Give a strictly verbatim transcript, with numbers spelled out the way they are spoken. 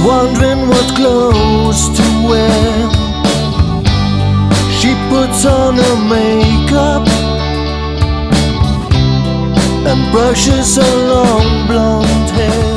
wondering what clothes to wear. She puts on her makeup and brushes her long blonde hair.